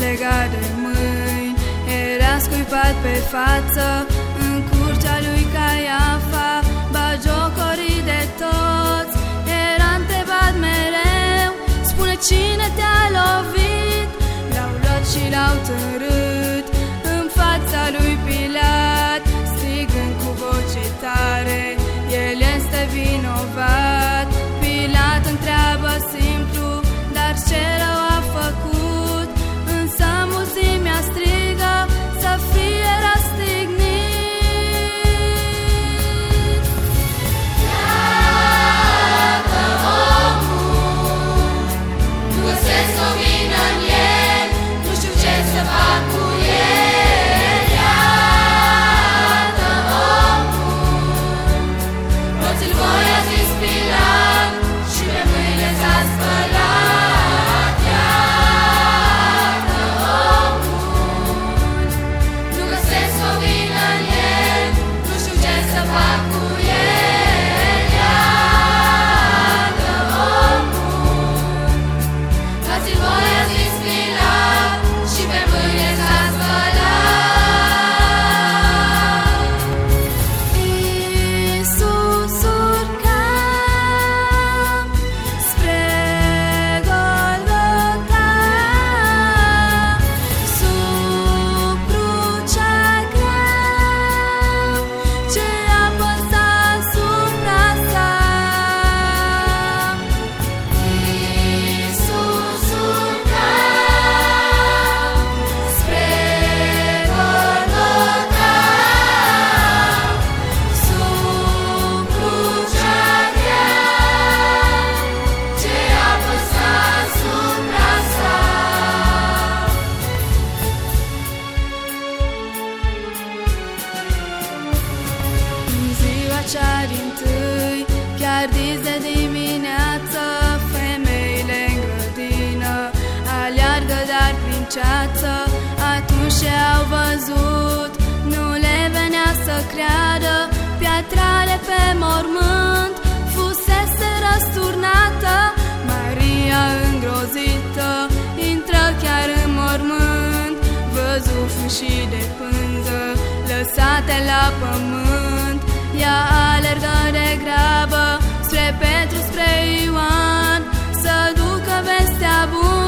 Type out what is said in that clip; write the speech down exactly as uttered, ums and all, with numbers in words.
legat de mâini, era scuipat pe față în curtea lui Caiafa, bagiocorit de toți. Era întrebat mereu: spune, cine te-a lovit? L-au luat și l-au târât în fața lui Pilat, strigând cu voce tare: el este vinovat. Pilat întreabă simplu: dar ce rău a făcut? Însă mulțimea strigă să fie răstignit. Iată omul, nu găsesc o vină în el, nu știu ce să fac cu el. Iată omul, roți-l voi, a zis Pilat, și pe mâine s-a spălat. Iată omul, nu găsesc o vină în el, nu știu ce să fac cu el. Iată omul, dați-l voi, a zis Pilat, și pe mâine s-a spălat. Iisus urca spre Golgota, sub crucea grea ce apăsa asupra sa. Iisus urca spre Golgota, sub crucea grea ce apăsa asupra sa. În ziua cea dintâi, chiar dis de dimineață, femeile în grădină aleargă dar prin ceață. Atunci ce au văzut nu le venea să creadă, piatrale pe mormânt fusese răsturnată. Maria îngrozită intră chiar în mormânt, văzut fâșii de pânză lăsate la pământ. Ea alergă de grabă spre Petru, spre Ioan, să ducă vestea bună.